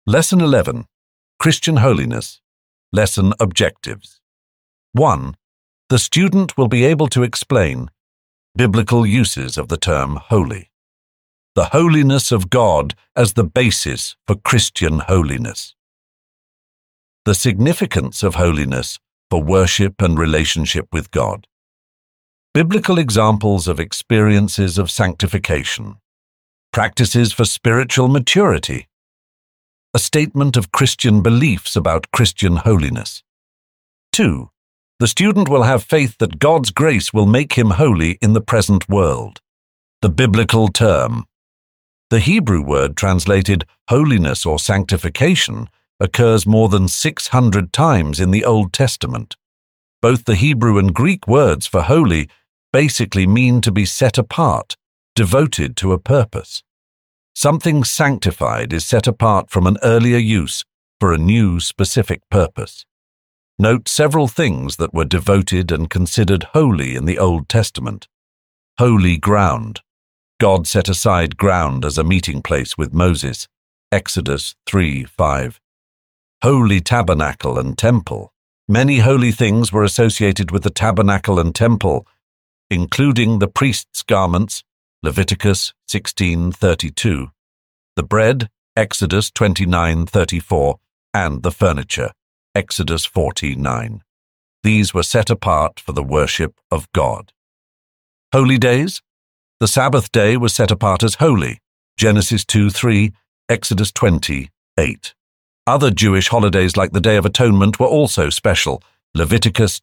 Lesson 11. Christian Holiness. Lesson Objectives. 1. The student will be able to explain biblical uses of the term holy. The holiness of God as the basis for Christian holiness. The significance of holiness for worship and relationship with God. Biblical examples of experiences of sanctification. Practices for spiritual maturity. A statement of Christian beliefs about Christian holiness. 2. The student will have faith that God's grace will make him holy in the present world. The biblical term. The Hebrew word translated holiness or sanctification occurs more than 600 times in the Old Testament. Both the Hebrew and Greek words for holy basically mean to be set apart, devoted to a purpose. Something sanctified is set apart from an earlier use for a new specific purpose. Note several things that were devoted and considered holy in the Old Testament. Holy ground. God set aside ground as a meeting place with Moses. Exodus 3:5. Holy tabernacle and temple. Many holy things were associated with the tabernacle and temple, including the priest's garments, Leviticus 16:32, the bread, Exodus 29:34, and the furniture, Exodus 40:9. These were set apart for the worship of God. Holy days. The Sabbath day was set apart as holy, Genesis 2:3, Exodus 20:8. Other Jewish holidays like the Day of Atonement were also special, Leviticus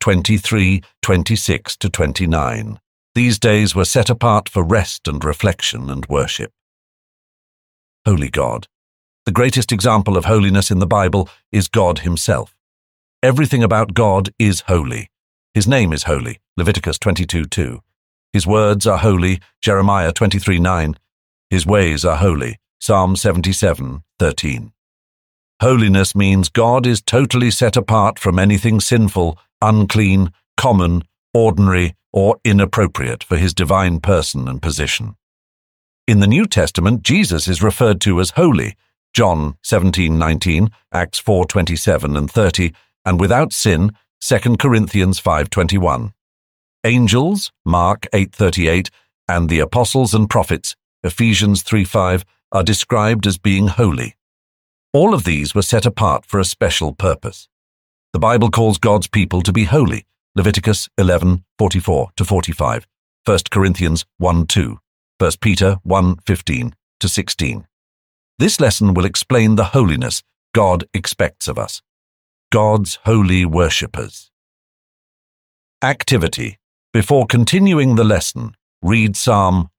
23:26-29. These days were set apart for rest and reflection and worship. Holy God. The greatest example of holiness in the Bible is God himself. Everything about God is holy. His name is holy, Leviticus 22:2. His words are holy, Jeremiah 23:9. His ways are holy, Psalm 77:13. Holiness means God is totally set apart from anything sinful, unclean, common, ordinary, or inappropriate for his divine person and position. In the New Testament, Jesus is referred to as holy, John 17:19, Acts 4:27 and 30, and without sin, 2 Corinthians 5:21. Angels, Mark 8:38, and the apostles and prophets, Ephesians 3:5, are described as being holy. All of these were set apart for a special purpose. The Bible calls God's people to be holy, Leviticus 11:44-45, 1 Corinthians 1:2, 1 Peter 1:15-16. This lesson will explain the holiness God expects of us. God's holy worshippers. Activity. Before continuing the lesson, read Psalm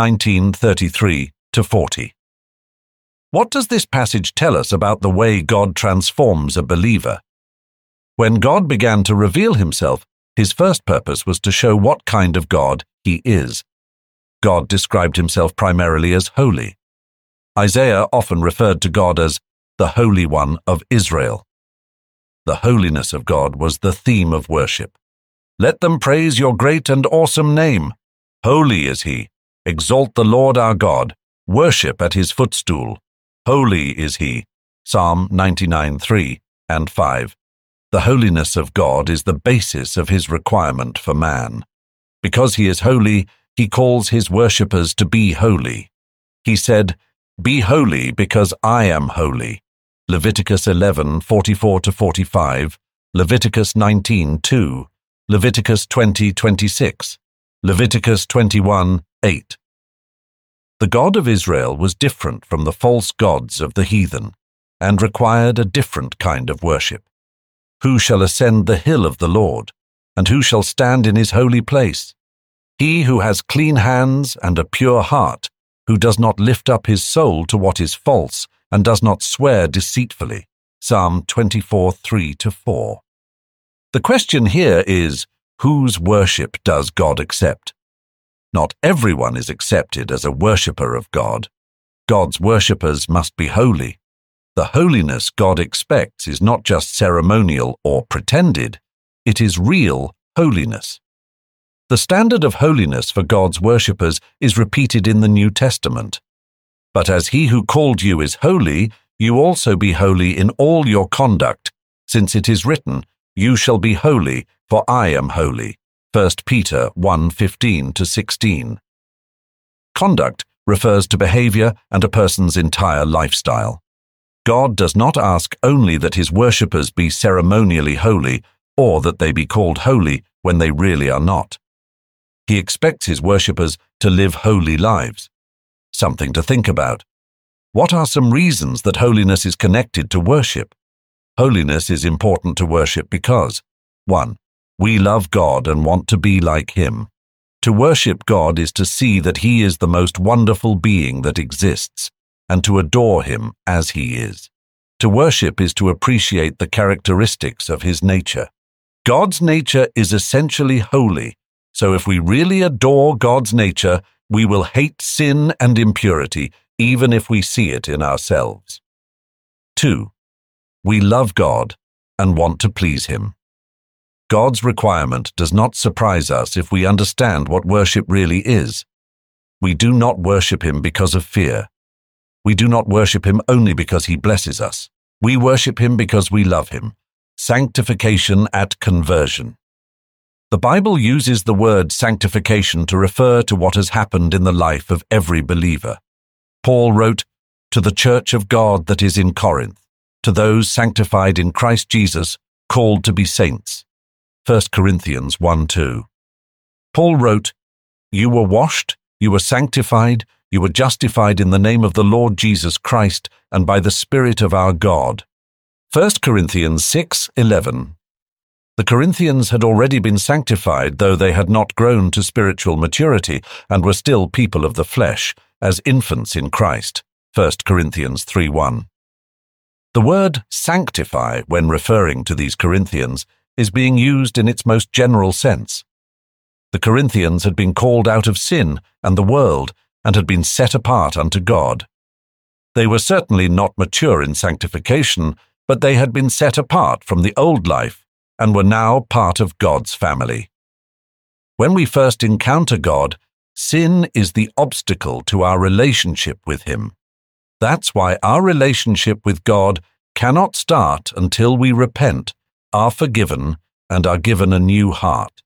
119:33-40. What does this passage tell us about the way God transforms a believer? When God began to reveal himself, his first purpose was to show what kind of God he is. God described himself primarily as holy. Isaiah often referred to God as the Holy One of Israel. The holiness of God was the theme of worship. Let them praise your great and awesome name. Holy is he. Exalt the Lord our God. Worship at his footstool. Holy is he. Psalm 99:3 and 5. The holiness of God is the basis of his requirement for man. Because he is holy, he calls his worshippers to be holy. He said, "Be holy because I am holy." Leviticus 11:44-45, Leviticus 19:2, Leviticus 20:26, Leviticus 21:8. The God of Israel was different from the false gods of the heathen, and required a different kind of worship. Who shall ascend the hill of the Lord, and who shall stand in his holy place? He who has clean hands and a pure heart, who does not lift up his soul to what is false, and does not swear deceitfully. Psalm 24:3-4. The question here is, whose worship does God accept? Not everyone is accepted as a worshipper of God. God's worshippers must be holy. The holiness God expects is not just ceremonial or pretended, it is real holiness. The standard of holiness for God's worshippers is repeated in the New Testament. But as he who called you is holy, you also be holy in all your conduct, since it is written, "You shall be holy, for I am holy." 1 Peter 1:15-16. Conduct refers to behavior and a person's entire lifestyle. God does not ask only that his worshippers be ceremonially holy or that they be called holy when they really are not. He expects his worshippers to live holy lives. Something to think about. What are some reasons that holiness is connected to worship? Holiness is important to worship because 1. We love God and want to be like him. To worship God is to see that he is the most wonderful being that exists, and to adore him as he is. To worship is to appreciate the characteristics of his nature. God's nature is essentially holy, so if we really adore God's nature, we will hate sin and impurity, even if we see it in ourselves. 2. We love God and want to please him. God's requirement does not surprise us if we understand what worship really is. We do not worship him because of fear. We do not worship him only because he blesses us. We worship him because we love him. Sanctification at conversion. The Bible uses the word sanctification to refer to what has happened in the life of every believer. Paul wrote, "To the church of God that is in Corinth, to those sanctified in Christ Jesus, called to be saints." 1 Corinthians 1:2. Paul wrote, "You were washed, you were sanctified, you were justified in the name of the Lord Jesus Christ and by the Spirit of our God." 1 Corinthians 6:11. The Corinthians had already been sanctified, though they had not grown to spiritual maturity and were still people of the flesh, as infants in Christ. 1 Corinthians 3:1. The word sanctify, when referring to these Corinthians, is being used in its most general sense. The Corinthians had been called out of sin and the world and had been set apart unto God. They were certainly not mature in sanctification, but they had been set apart from the old life and were now part of God's family. When we first encounter God, sin is the obstacle to our relationship with him. That's why our relationship with God cannot start until we repent, are forgiven, and are given a new heart.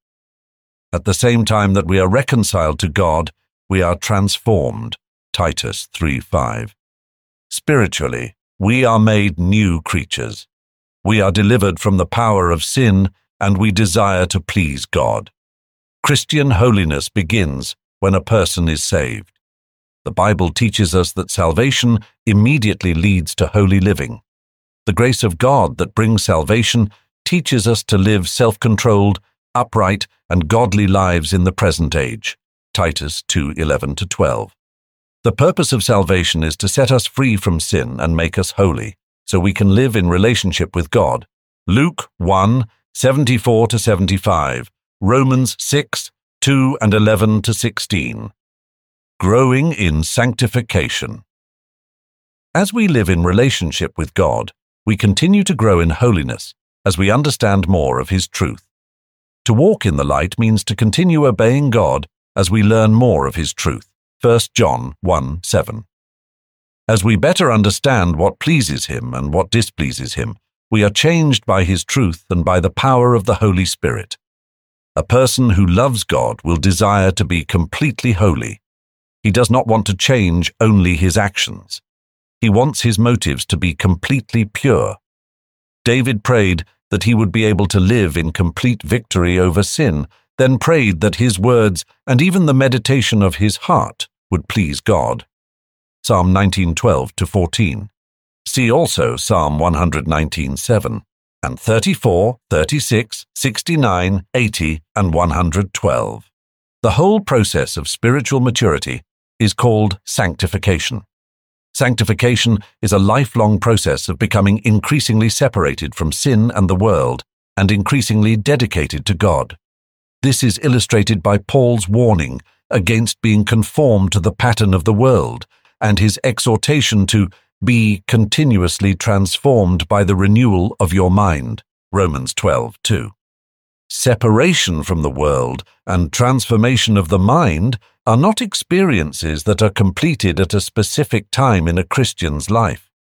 At the same time that we are reconciled to God, we are transformed. Titus 3:5. Spiritually, we are made new creatures. We are delivered from the power of sin, and we desire to please God. Christian holiness begins when a person is saved. The Bible teaches us that salvation immediately leads to holy living. The grace of God that brings salvation teaches us to live self-controlled, upright, and godly lives in the present age. Titus 2:11-12. The purpose of salvation is to set us free from sin and make us holy, so we can live in relationship with God. Luke 1:74-75, Romans 6:2-11-16. Growing in sanctification. As we live in relationship with God, we continue to grow in holiness as we understand more of his truth. To walk in the light means to continue obeying God as we learn more of his truth. 1 John 1:7. As we better understand what pleases him and what displeases him, we are changed by his truth and by the power of the Holy Spirit. A person who loves God will desire to be completely holy. He does not want to change only his actions. He wants his motives to be completely pure. David prayed that he would be able to live in complete victory over sin, then prayed that his words and even the meditation of his heart would please God. Psalm 19:12-14. See also Psalm 119:7 and 34, 36, 69, 80, and 112. The whole process of spiritual maturity is called sanctification. Sanctification is a lifelong process of becoming increasingly separated from sin and the world and increasingly dedicated to God. This is illustrated by Paul's warning against being conformed to the pattern of the world and his exhortation to be continuously transformed by the renewal of your mind. Romans 12:2. Separation from the world and transformation of the mind are not experiences that are completed at a specific time in a Christian's life.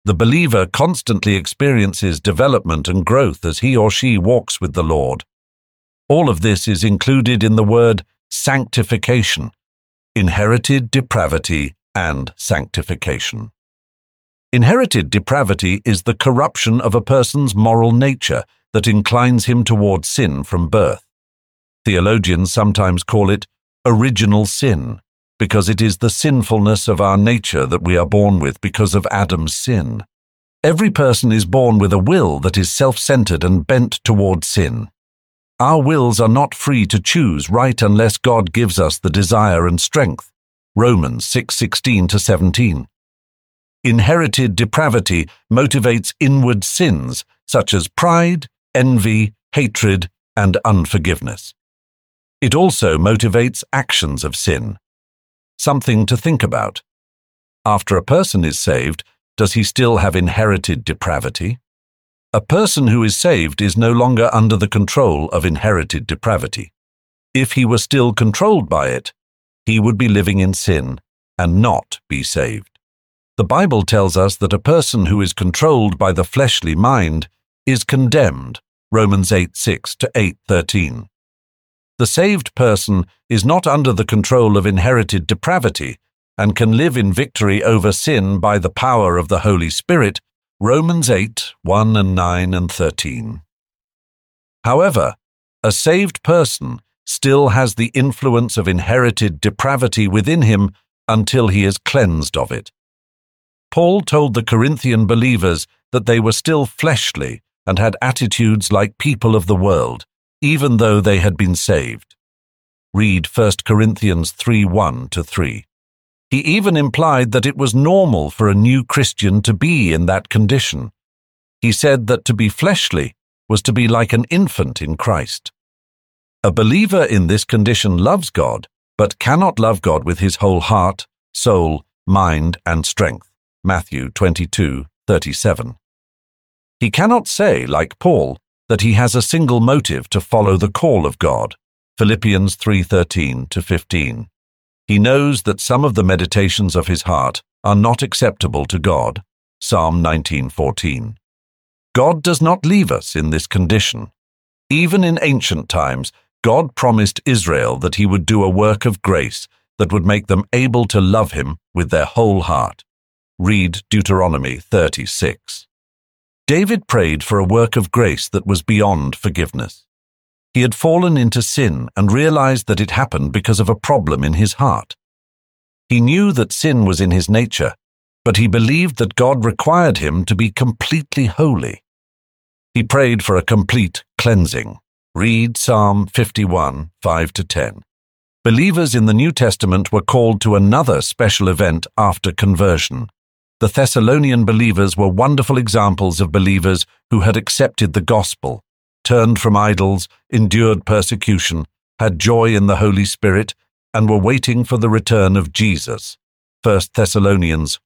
The believer constantly experiences development and growth as he or she walks with the Lord. All of this is included in the word sanctification, inherited depravity and sanctification. Inherited depravity is the corruption of a person's moral nature that inclines him toward sin from birth. Theologians sometimes call it original sin, because it is the sinfulness of our nature that we are born with because of Adam's sin. Every person is born with a will that is self-centered and bent toward sin. Our wills are not free to choose right unless God gives us the desire and strength. Romans 6:16-17. Inherited depravity motivates inward sins such as pride, envy, hatred, and unforgiveness. It also motivates actions of sin. Something to think about. After a person is saved, does he still have inherited depravity? A person who is saved is no longer under the control of inherited depravity. If he were still controlled by it, he would be living in sin and not be saved. The Bible tells us that a person who is controlled by the fleshly mind is condemned, Romans 8:6-8:13. The saved person is not under the control of inherited depravity and can live in victory over sin by the power of the Holy Spirit, Romans 8:1-9-13. However, a saved person still has the influence of inherited depravity within him until he is cleansed of it. Paul told the Corinthian believers that they were still fleshly and had attitudes like people of the world, even though they had been saved. Read 1 Corinthians 3:1-3. He even implied that it was normal for a new Christian to be in that condition. He said that to be fleshly was to be like an infant in Christ. A believer in this condition loves God, but cannot love God with his whole heart, soul, mind, and strength. Matthew 22:37. He cannot say, like Paul, that he has a single motive to follow the call of God. Philippians 3:13-15. He knows that some of the meditations of his heart are not acceptable to God. Psalm 19:14. God does not leave us in this condition. Even in ancient times, God promised Israel that he would do a work of grace that would make them able to love him with their whole heart. Read Deuteronomy 36. David prayed for a work of grace that was beyond forgiveness. He had fallen into sin and realized that it happened because of a problem in his heart. He knew that sin was in his nature, but he believed that God required him to be completely holy. He prayed for a complete cleansing. Read Psalm 51, 5-10. Believers in the New Testament were called to another special event after conversion. The Thessalonian believers were wonderful examples of believers who had accepted the gospel, turned from idols, endured persecution, had joy in the Holy Spirit, and were waiting for the return of Jesus. 1 Thessalonians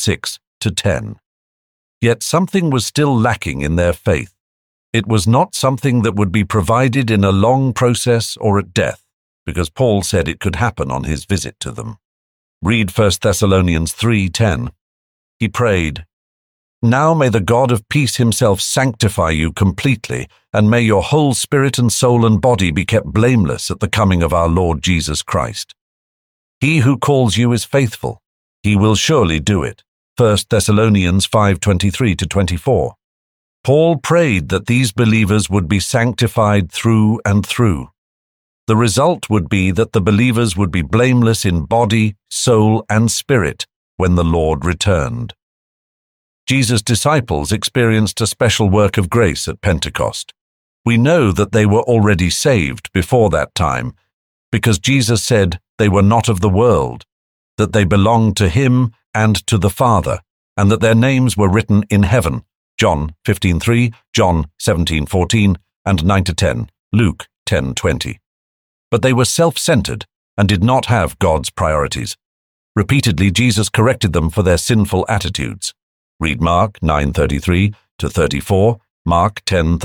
1:6-10. Yet something was still lacking in their faith. It was not something that would be provided in a long process or at death, because Paul said it could happen on his visit to them. Read 1 Thessalonians 3:10. He prayed, "Now may the God of peace himself sanctify you completely, and may your whole spirit and soul and body be kept blameless at the coming of our Lord Jesus Christ. He who calls you is faithful. He will surely do it." 1 Thessalonians 5:23-24. Paul prayed that these believers would be sanctified through and through. The result would be that the believers would be blameless in body, soul, and spirit when the Lord returned. Jesus' disciples experienced a special work of grace at Pentecost. We know that they were already saved before that time, because Jesus said they were not of the world, that they belonged to him and to the Father, and that their names were written in heaven. John 15:3, John 17:14, and 9-10, Luke 10:20. But they were self-centered and did not have God's priorities. Repeatedly, Jesus corrected them for their sinful attitudes. Read Mark 9:33-34, Mark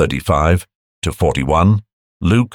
10:35-41, Luke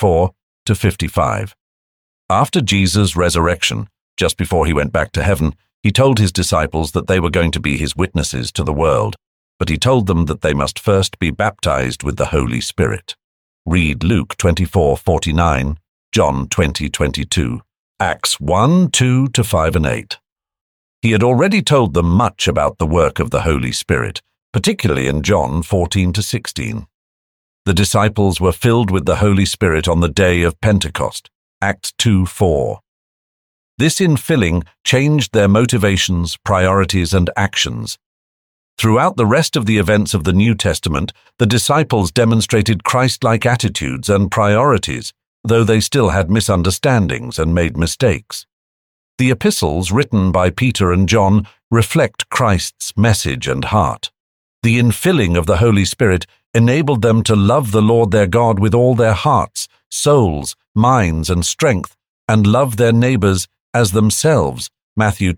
9:54-55. After Jesus' resurrection, just before he went back to heaven, He told his disciples that they were going to be his witnesses to the world, but he told them that they must first be baptized with the Holy Spirit. Read Luke 24:49, John 20:22, Acts 1:2-5 and 8. He had already told them much about the work of the Holy Spirit, particularly in John 14-16. The disciples were filled with the Holy Spirit on the day of Pentecost, Acts 2:4. This infilling changed their motivations, priorities, and actions. Throughout the rest of the events of the New Testament, the disciples demonstrated Christ-like attitudes and priorities, though they still had misunderstandings and made mistakes. The epistles written by Peter and John reflect Christ's message and heart. The infilling of the Holy Spirit enabled them to love the Lord their God with all their hearts, souls, minds, and strength, and love their neighbors as themselves, Matthew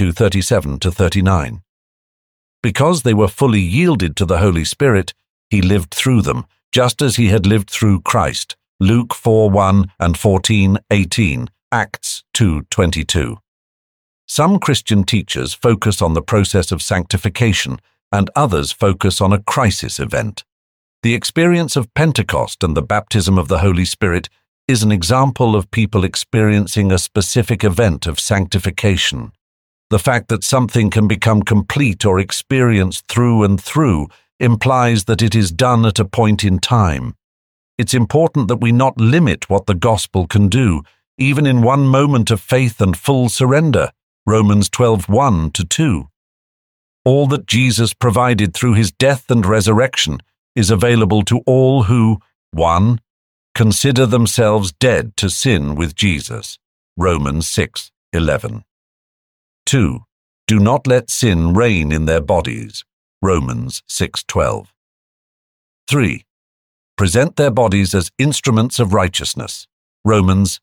22:37-39. Because they were fully yielded to the Holy Spirit, he lived through them, just as he had lived through Christ, Luke 4:1 and 14:18, Acts 2:22. Some Christian teachers focus on the process of sanctification, and others focus on a crisis event. The experience of Pentecost and the baptism of the Holy Spirit is an example of people experiencing a specific event of sanctification. The fact that something can become complete or experienced through and through implies that it is done at a point in time. It's important that we not limit what the gospel can do, even in one moment of faith and full surrender, Romans 12:1-2. All that Jesus provided through his death and resurrection is available to all who, 1. Consider themselves dead to sin with Jesus, Romans 6:11. 2. Do not let sin reign in their bodies, Romans 6:12. 3. Present their bodies as instruments of righteousness, Romans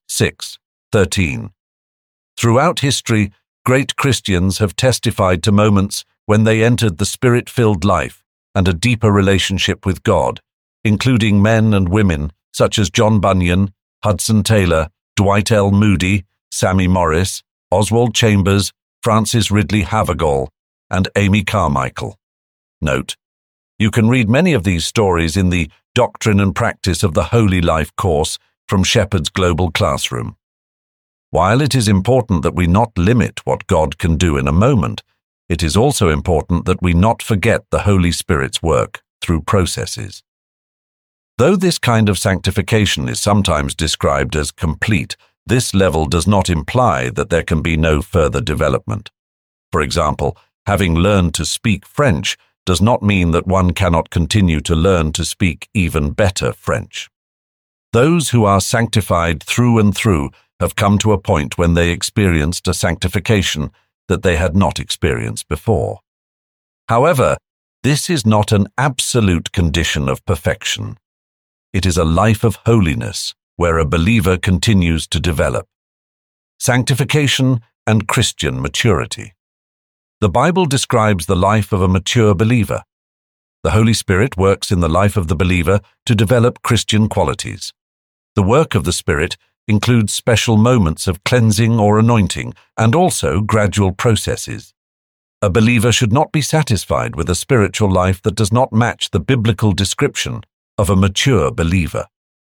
6:13. Throughout history, great Christians have testified to moments when they entered the Spirit-filled life and a deeper relationship with God, including men and women such as John Bunyan, Hudson Taylor, Dwight L. Moody, Sammy Morris, Oswald Chambers, Francis Ridley Havergal, and Amy Carmichael. Note: you can read many of these stories in the Doctrine and Practice of the Holy Life course from Shepherd's Global Classroom. While it is important that we not limit what God can do in a moment, it is also important that we not forget the Holy Spirit's work through processes. Though this kind of sanctification is sometimes described as complete, this level does not imply that there can be no further development. For example, having learned to speak French does not mean that one cannot continue to learn to speak even better French. Those who are sanctified through and through have come to a point when they experienced a sanctification that they had not experienced before. However, this is not an absolute condition of perfection. It is a life of holiness where a believer continues to develop. Sanctification and Christian maturity. The Bible describes the life of a mature believer. The Holy Spirit works in the life of the believer to develop Christian qualities. The work of the Spirit includes special moments of cleansing or anointing, and also gradual processes. A believer should not be satisfied with a spiritual life that does not match the biblical description of a mature believer.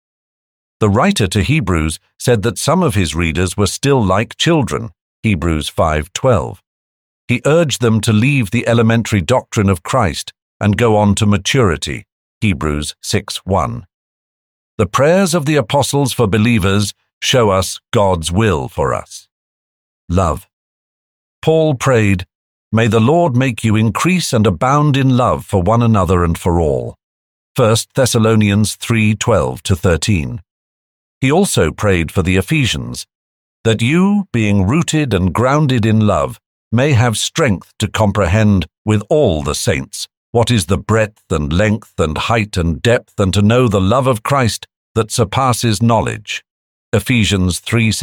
The writer to Hebrews said that some of his readers were still like children, Hebrews 5:12. He urged them to leave the elementary doctrine of Christ and go on to maturity, Hebrews 6:1. The prayers of the apostles for believers show us God's will for us. Love. Paul prayed, "May the Lord make you increase and abound in love for one another and for all." 1 Thessalonians 3:12-13. He also prayed for the Ephesians, that you, being rooted and grounded in love, may have strength to comprehend with all the saints what is the breadth and length and height and depth, and to know the love of Christ that surpasses knowledge. Ephesians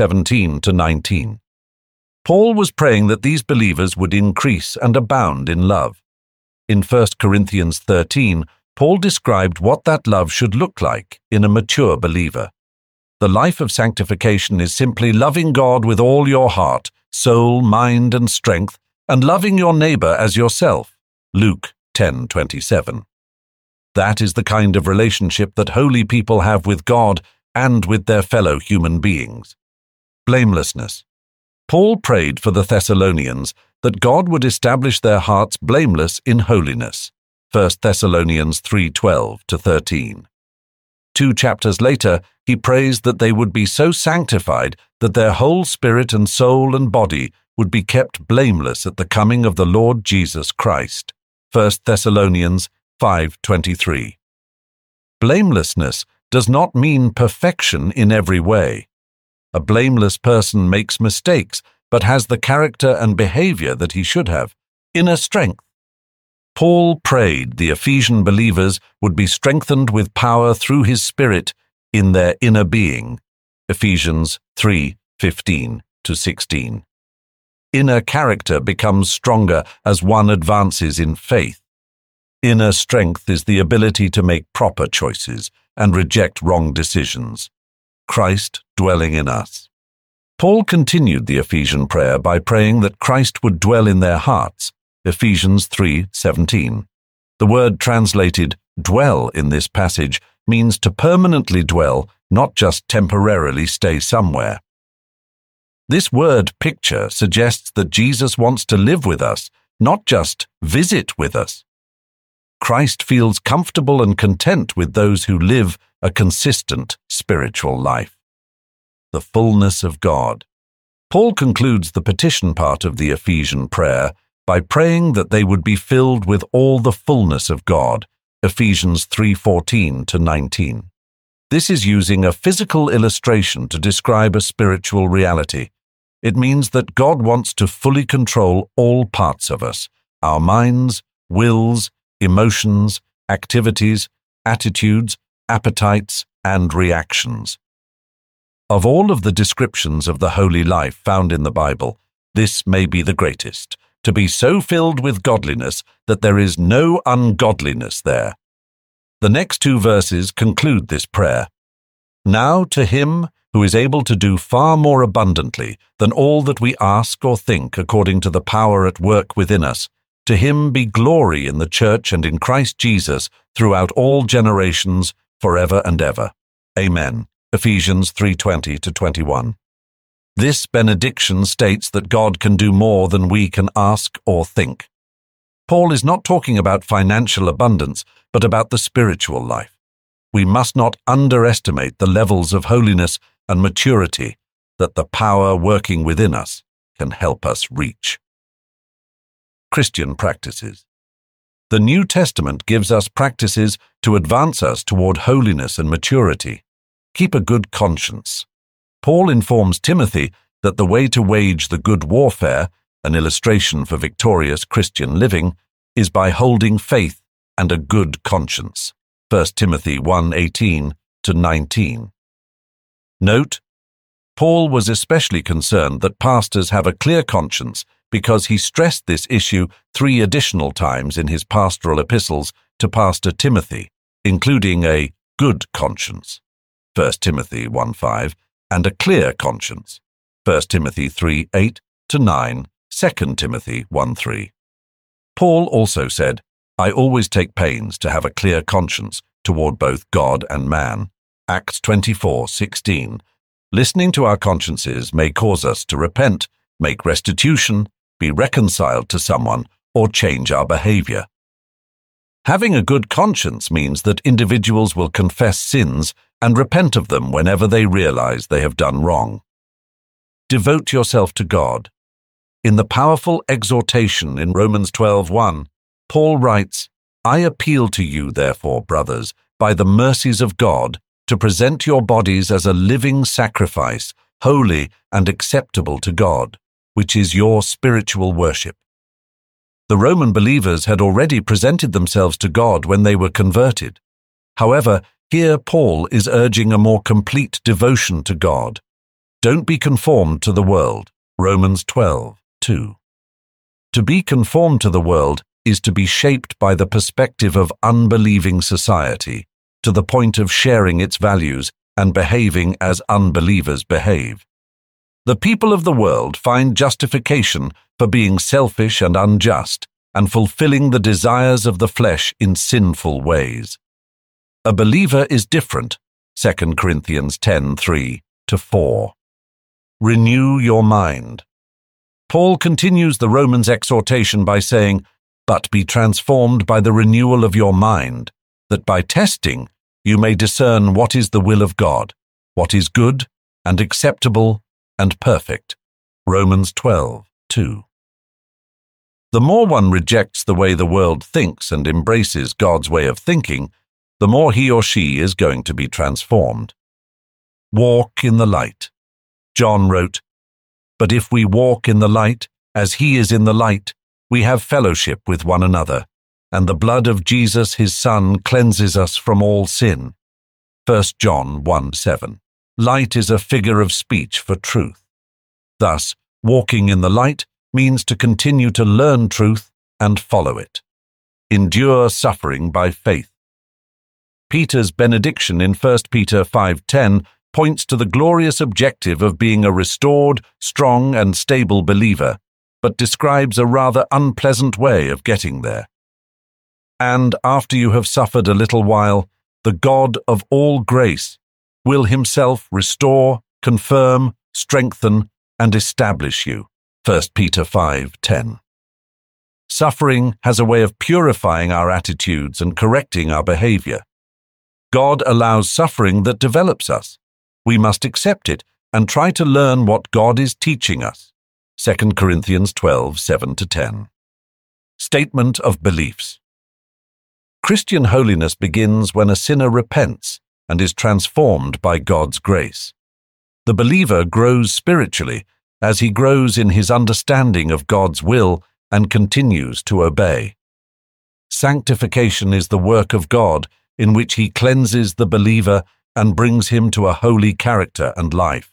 3:17-19. Paul was praying that these believers would increase and abound in love. In 1 Corinthians 13, Paul described what that love should look like in a mature believer. The life of sanctification is simply loving God with all your heart, soul, mind, and strength, and loving your neighbor as yourself, Luke 10:27. That is the kind of relationship that holy people have with God and with their fellow human beings. Blamelessness. Paul prayed for the Thessalonians that God would establish their hearts blameless in holiness. 1 Thessalonians 3:12-13. 2 chapters later, he prays that they would be so sanctified that their whole spirit and soul and body would be kept blameless at the coming of the Lord Jesus Christ. 1 Thessalonians 5:23. Blamelessness does not mean perfection in every way. A blameless person makes mistakes, but has the character and behavior that he should have, inner strength. Paul prayed the Ephesian believers would be strengthened with power through his Spirit in their inner being. Ephesians 3:15-16. Inner character becomes stronger as one advances in faith. Inner strength is the ability to make proper choices and reject wrong decisions. Christ dwelling in us. Paul continued the Ephesian prayer by praying that Christ would dwell in their hearts. Ephesians 3:17. The word translated dwell in this passage means to permanently dwell, not just temporarily stay somewhere. This word picture suggests that Jesus wants to live with us, not just visit with us. Christ feels comfortable and content with those who live a consistent spiritual life. The fullness of God. Paul concludes the petition part of the Ephesian prayer by praying that they would be filled with all the fullness of God, Ephesians 3:14-19. This is using a physical illustration to describe a spiritual reality. It means that God wants to fully control all parts of us, our minds, wills, emotions, activities, attitudes, appetites, and reactions. Of all of the descriptions of the holy life found in the Bible, this may be the greatest, to be so filled with godliness that there is no ungodliness there. The next two verses conclude this prayer. Now to him who is able to do far more abundantly than all that we ask or think according to the power at work within us, to him be glory in the church and in Christ Jesus throughout all generations, forever and ever. Amen. Ephesians 3:20-21. This benediction states that God can do more than we can ask or think. Paul is not talking about financial abundance, but about the spiritual life. We must not underestimate the levels of holiness and maturity that the power working within us can help us reach. Christian practices. The New Testament gives us practices to advance us toward holiness and maturity. Keep a good conscience. Paul informs Timothy that the way to wage the good warfare, an illustration for victorious Christian living, is by holding faith and a good conscience. 1 Timothy 1:18-19. Note, Paul was especially concerned that pastors have a clear conscience because he stressed this issue 3 additional times in his pastoral epistles to Pastor Timothy, including a good conscience, 1 Timothy 1:5, and a clear conscience, 1 Timothy 3:8-9, 2 Timothy 1:3. Paul also said, I always take pains to have a clear conscience toward both God and man, Acts 24:16. Listening to our consciences may cause us to repent, make restitution, be reconciled to someone, or change our behavior. Having a good conscience means that individuals will confess sins and repent of them whenever they realize they have done wrong. Devote yourself to God. In the powerful exhortation in Romans 12:1, Paul writes, I appeal to you, therefore, brothers, by the mercies of God, to present your bodies as a living sacrifice, holy and acceptable to God, which is your spiritual worship. The Roman believers had already presented themselves to God when they were converted. However, here Paul is urging a more complete devotion to God. Don't be conformed to the world, Romans 12:2. To be conformed to the world is to be shaped by the perspective of unbelieving society, to the point of sharing its values and behaving as unbelievers behave. The people of the world find justification for being selfish and unjust and fulfilling the desires of the flesh in sinful ways. A believer is different, 2 Corinthians 10:3-4. Renew your mind. Paul continues the Romans exhortation by saying, "But be transformed by the renewal of your mind, that by testing you may discern what is the will of God, what is good and acceptable and perfect." Romans 12:2. The more one rejects the way the world thinks and embraces God's way of thinking, the more he or she is going to be transformed. Walk in the light. John wrote, "But if we walk in the light, as he is in the light, we have fellowship with one another, and the blood of Jesus his Son cleanses us from all sin." 1 John 1:7. Light is a figure of speech for truth. Thus, walking in the light means to continue to learn truth and follow it. Endure suffering by faith. Peter's benediction in 1 Peter 5:10 points to the glorious objective of being a restored, strong, and stable believer, but describes a rather unpleasant way of getting there. "And after you have suffered a little while, the God of all grace will himself restore, confirm, strengthen, and establish you." 1 Peter 5:10. Suffering has a way of purifying our attitudes and correcting our behavior. God allows suffering that develops us. We must accept it and try to learn what God is teaching us. 2 Corinthians 12:7-10. Statement of beliefs. Christian holiness begins when a sinner repents and is transformed by God's grace. The believer grows spiritually as he grows in his understanding of God's will and continues to obey. Sanctification is the work of God in which he cleanses the believer and brings him to a holy character and life.